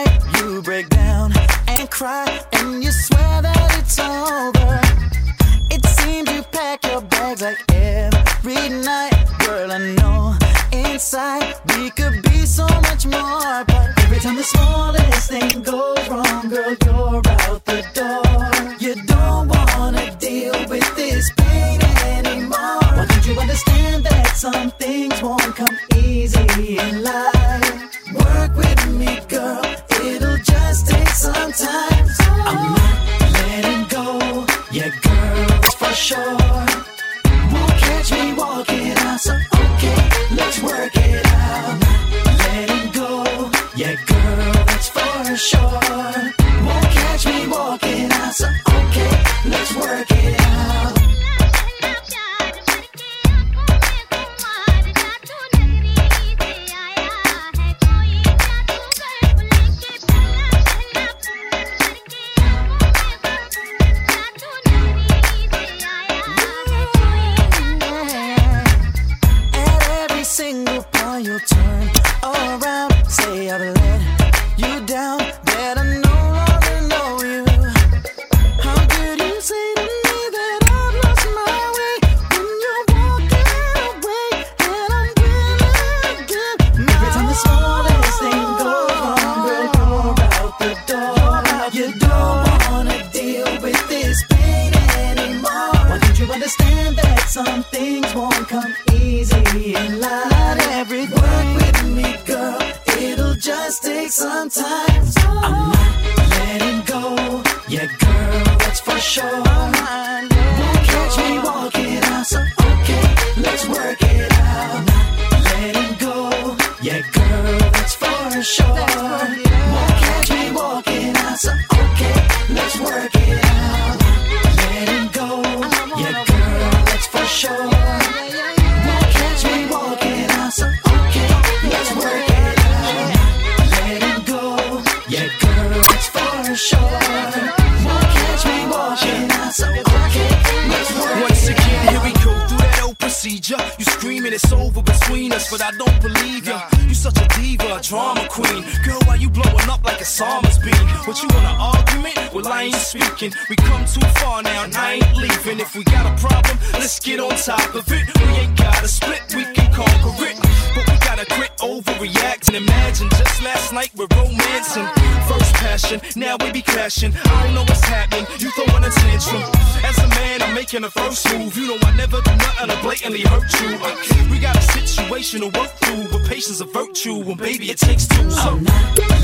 you break down and cry, and you swear that it's over. It seems you pack your bags like every night. Girl, I know inside we could be so much more, but every time the smallest thing goes wrong, girl, you're out the door. You don't wanna deal with this pain anymore. Why don't you understand that some things won't come easy in life? Work with me, girl, it'll just take some time. I'm not letting go, yeah, girl, for sure. Won't catch me walking out, so okay, let's work it out. Not letting go, yeah, girl, that's for sure. Won't catch me walking out, so okay, let's work it out. Single point you'll turn around, say I've let you down, that I no longer know you. How could you say to me that I've lost my way when you're walking away and I'm winning again? Every time the smallest thing goes wrong, girl, you're out the door. You don't wanna deal with this pain anymore. Why don't you understand that some things won't come easy in life? Work with me, girl, it'll just take some time. I'm not letting go, yeah, girl, that's for sure. Won't catch me walking out, so okay, let's work it out. Not letting go, yeah, girl, that's for sure. Won't catch me walking out, so okay, let's work it out. Not letting go, yeah, girl, that's for sure. Won't catch me walking out, so let's work it out. Let it go, yeah, girl, it's for sure. Won't catch me walking out, so okay, let's work it out. Once again, here we go through that old procedure. You screaming it's over between us, but I don't believe ya. You such a diva, a drama queen. Girl, why you blowing up like a summer's bean? What, you want an argument? Well, I ain't speaking. We come too far now, and I ain't leaving. If we got a problem, let's get on top of it. We ain't gotta split, we can conquer it. But we gotta quit overreacting. Imagine just last night we're romancing. First passion, now we be crashing. I don't know what's happening, you throwing a tantrum. As a man, I'm making a first move. You know I never do nothing to blatantly hurt you. We got a situation to work through, but patience a virtue, and baby it takes two. So I'm not